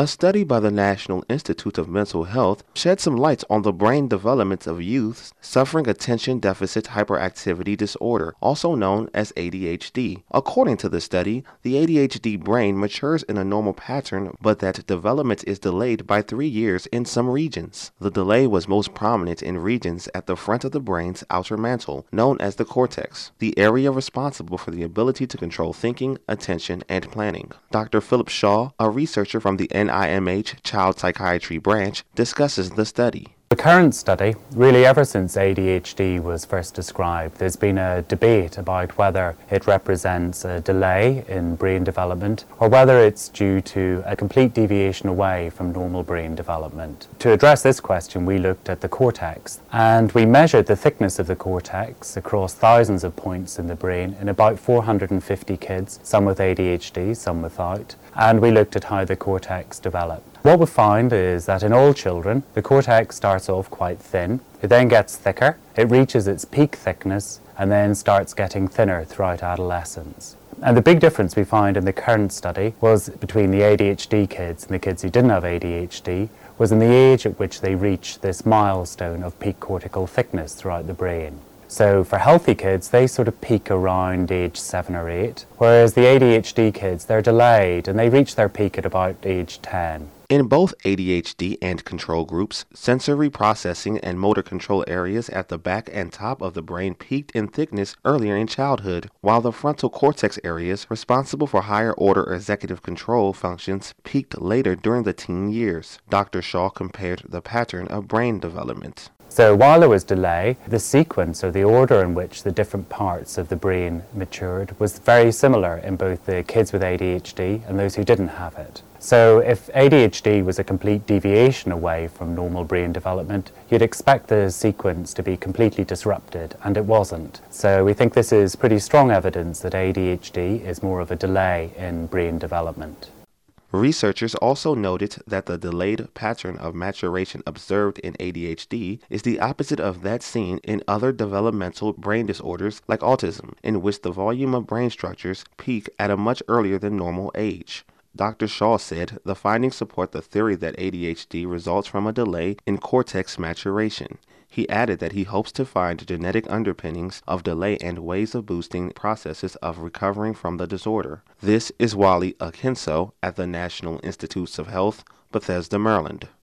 A study by the National Institute of Mental Health shed some light on the brain development of youths suffering attention deficit hyperactivity disorder, also known as ADHD. According to the study, the ADHD brain matures in a normal pattern, but that development is delayed by 3 years in some regions. The delay was most prominent in regions at the front of the brain's outer mantle, known as the cortex, the area responsible for the ability to control thinking, attention, and planning. Dr. Philip Shaw, a researcher from the NIMH Child Psychiatry Branch, discusses the study. The current study, really ever since ADHD was first described, there's been a debate about whether it represents a delay in brain development or whether it's due to a complete deviation away from normal brain development. To address this question, we looked at the cortex and we measured the thickness of the cortex across thousands of points in the brain in about 450 kids, some with ADHD, some without, and we looked at how the cortex developed. What we found is that in all children, the cortex starts off quite thin, it then gets thicker, it reaches its peak thickness, and then starts getting thinner throughout adolescence. And the big difference we found in the current study was between the ADHD kids and the kids who didn't have ADHD was in the age at which they reached this milestone of peak cortical thickness throughout the brain. So for healthy kids, they sort of peak around age 7 or 8, whereas the ADHD kids, they're delayed and they reach their peak at about age 10. In both ADHD and control groups, sensory processing and motor control areas at the back and top of the brain peaked in thickness earlier in childhood, while the frontal cortex areas responsible for higher order executive control functions peaked later during the teen years. Dr. Shaw compared the pattern of brain development. So while there was delay, the sequence or the order in which the different parts of the brain matured was very similar in both the kids with ADHD and those who didn't have it. So if ADHD was a complete deviation away from normal brain development, you'd expect the sequence to be completely disrupted, and it wasn't. So we think this is pretty strong evidence that ADHD is more of a delay in brain development. Researchers also noted that the delayed pattern of maturation observed in ADHD is the opposite of that seen in other developmental brain disorders like autism, in which the volume of brain structures peak at a much earlier than normal age. Dr. Shaw said the findings support the theory that ADHD results from a delay in cortex maturation. He added that he hopes to find genetic underpinnings of delay and ways of boosting processes of recovering from the disorder. This is Wally Akinso at the National Institutes of Health, Bethesda, Maryland.